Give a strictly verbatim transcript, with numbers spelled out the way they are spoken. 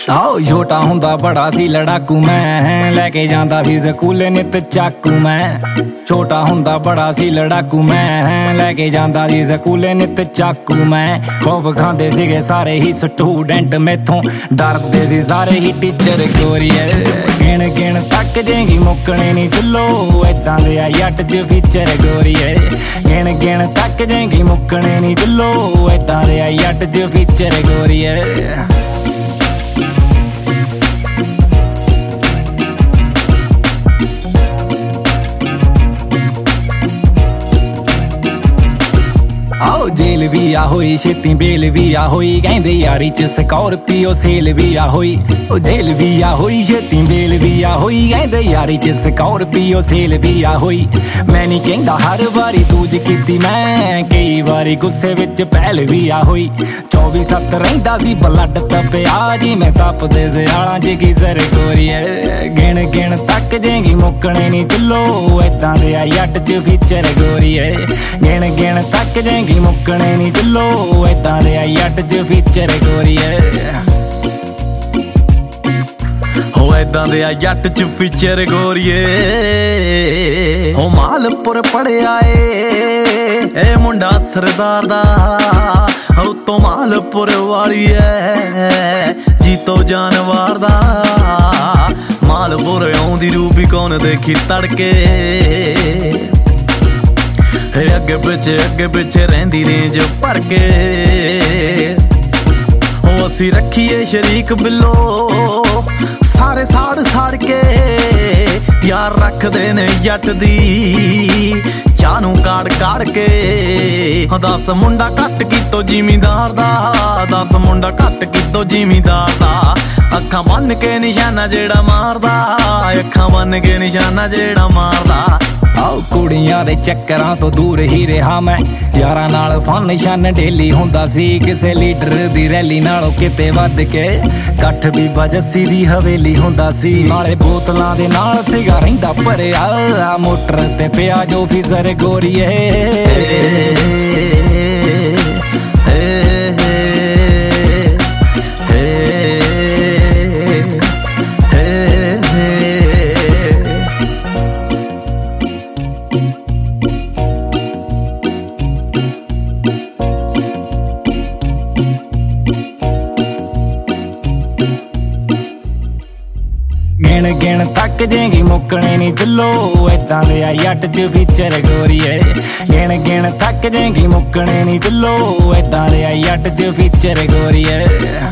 ਆਓ ਛੋਟਾ ਹੁੰਦਾ ਬੜਾ ਸੀ ਲੜਾਕੂ ਮੈਂ, ਲੈ ਕੇ ਜਾਂਦਾ ਸੀ ਸਕੂਲੇ ਨਿੱਤ ਚਾਕੂ ਮੈਂ। ਛੋਟਾ ਹੁੰਦਾ ਬੜਾ ਸੀ ਲੜਾਕੂ ਮੈਂ, ਲੈ ਕੇ ਜਾਂਦਾ ਸੀ ਸਕੂਲੇ ਨਿੱਤ ਚਾਕੂ ਮੈਂ। ਖੌਫ ਖਾਂਦੇ ਸੀਗੇ ਸਾਰੇ ਹੀ ਸਟੂਡੈਂਟ ਮੈਥੋਂ, ਡਰਦੇ ਸੀ ਸਾਰੇ ਹੀ ਟੀਚਰ ਗੋਰੀਏ। ਗਿਣ ਗਿਣ ਤੱਕ ਜੇਗੀ ਮੁੱਕਣੇ ਨਹੀਂ ਚੁੱਲੋ, ਏਦਾਂ ਦੇ ਆ ਜੱਟ ਚ ਫੀਚਰ ਗੋਰੀਏ। ਗਿਣ ਗਿਣ ਤੱਕ ਜੇਗੀ ਮੁੱਕਣੇ ਨਹੀਂ ਚੁੱਲੋ, ਏਦਾਂ ਦੇ ਆ ਜੱਟ ਚ ਫੀਚਰ ਗੋਰੀਏ। ਆਓ ਜੇਲ ਵੀ ਆ ਹੋਈ ਛੇਤੀ ਬੇਲ ਵੀ ਆ ਹੋਈ, ਕਹਿੰਦੇ ਯਾਰੀ ਚ ਸਕਾਰਪੀਓ ਸੇਲ ਵੀ ਆ ਹੋਈ। ਉਹ ਜੇਲ ਵੀ ਆ ਹੋਈ ਛੇਤੀ ਬੇਲ ਵੀ ਆ ਹੋਈ, ਕਹਿੰਦੇ ਯਾਰੀ ਚ ਸਕਾਰਪੀਓ ਸੇਲ ਵੀ ਆ ਹੋਈ। ਮੈਂ ਨਹੀਂ ਕਹਿੰਦਾ ਹਰ ਵਾਰੀ ਦੂਜ ਕੀਤੀ ਮੈਂ, ਕਈ ਵਾਰੀ ਗੁੱਸੇ ਵਿੱਚ ਪਹਿਲ ਵੀ ਆ ਹੋਈ। ਚੌਵੀ ਸੱਤ ਰਹਿੰਦਾ ਸੀ ਬਲੱਡ ਤਪਿਆ, ਜੀ ਮੈਂ ਤਪਦੇ ਸਿਆਲਾਂ ਚ ਕੀ ਸਰ ਗੋਰੀਏ। ਗਿਣ ਗਿਣ ਤੱਕ ਜੇਗੀ ਮੁੱਕਣੇ ਨਹੀਂ ਚੁੱਲੋ, ਏਦਾਂ ਦੇ ਆ ਜੱਟ ਚ ਫੀਚਰ ਗੋਰੀਏ। ਗਿਣ ਗਿਣ ਤੱਕ ਜੇਗੀ ਮੁੱਕਣੇ ਨਹੀਂ ਚੁੱਲੋ, ਏਦਾਂ ਦੇ ਆ ਜੱਟ ਚ ਫੀਚਰ ਗੋਰੀਏ। ਹੋ ਏਦਾਂ ਦੇ ਆ ਜੱਟ ਚ ਫੀਚਰ ਗੋਰੀਏ। ਹੋ ਮਾਲਪੁਰ ਪੜਿਆ ਏ ਇਹ ਮੁੰਡਾ ਸਰਦਾਰ ਦਾ, ਉਤੋਂ ਮਾਲਪੁਰ ਵਾਲੀ ਐ ਜੀਤੋ ਜਾਨਵਾਰ ਦਾ। ਮਾਲਪੁਰ ਆਉਂਦੀ ਰੂਬੀ ਕੌਣ ਦੇਖੀ ਤੜਕੇ, ਅੱਗੇ ਪਿੱਛੇ ਅੱਗੇ ਪਿੱਛੇ ਰਹਿੰਦੀ ਰੇਂਜ ਭਰ ਕੇ। ਉਹ ਅਸੀਂ ਰੱਖੀਏ ਸ਼ਰੀਕ ਬਿੱਲੋ ਸਾਰੇ ਸਾੜ ਸਾੜ ਕੇ, ਯਾਰ ਰੱਖਦੇ ਨੇ ਜੱਟ ਦੀ ਚਾਹ ਨੂੰ ਕਾੜ ਕਾੜ ਕੇ। ਦਸ ਮੁੰਡਾ ਘੱਟ ਕੀਤੋ ਜ਼ਿਮੀਂਦਾਰ ਦਾ, ਦਸ ਮੁੰਡਾ ਘੱਟ ਕੀਤੋ ਜ਼ਿਮੀਂਦਾਰ ਦਾ। ਅੱਖਾਂ ਬੰਨ ਕੇ ਨਿਸ਼ਾਨਾ ਜਿਹੜਾ ਮਾਰਦਾ, ਅੱਖਾਂ ਬੰਨ ਕੇ ਨਿਸ਼ਾਨਾ ਜਿਹੜਾ ਮਾਰਦਾ। ਆਓ ਕੁੜੀਆਂ ਦੇ ਚੱਕਰਾਂ ਤੋਂ ਦੂਰ ਹੀ ਰਿਹਾ ਮੈਂ, ਯਾਰਾਂ ਨਾਲ ਫੰਕਸ਼ਨ ਡੇਲੀ ਹੁੰਦਾ ਸੀ। ਕਿਸੇ ਲੀਡਰ ਦੀ ਰੈਲੀ ਨਾਲੋਂ ਕਿਤੇ ਵੱਧ ਕੇ ਇਕੱਠ ਬੀਬਾ ਜੱਸੀ ਦੀ ਹਵੇਲੀ ਹੁੰਦਾ ਸੀ। ਨਾਲੇ ਬੋਤਲਾਂ ਦੇ ਨਾਲ ਸੀਗਾ ਰਹਿੰਦਾ ਭਰਿਆ, ਮੋਟਰ ਤੇ ਪਿਆ ਜੋ ਫਿਜ਼ਰ ਗੋਰੀਏ। ਗਿਣ ਗਿਣ ਤੱਕ ਜੇਗੀ ਮੁੱਕਣੇ ਨਹੀਂ ਚੁੱਲੋ, ਏਦਾਂ ਦੇ ਆ ਜੱਟ ਚ ਫੀਚਰ ਗੋਰੀਏ। ਗਿਣ ਗਿਣ ਤੱਕ ਜੇਗੀ ਮੁੱਕਣੇ ਨਹੀਂ ਚੁੱਲੋ, ਏਦਾਂ ਦੇ ਆ ਜੱਟ ਚ ਫੀਚਰ ਗੋਰੀਏ।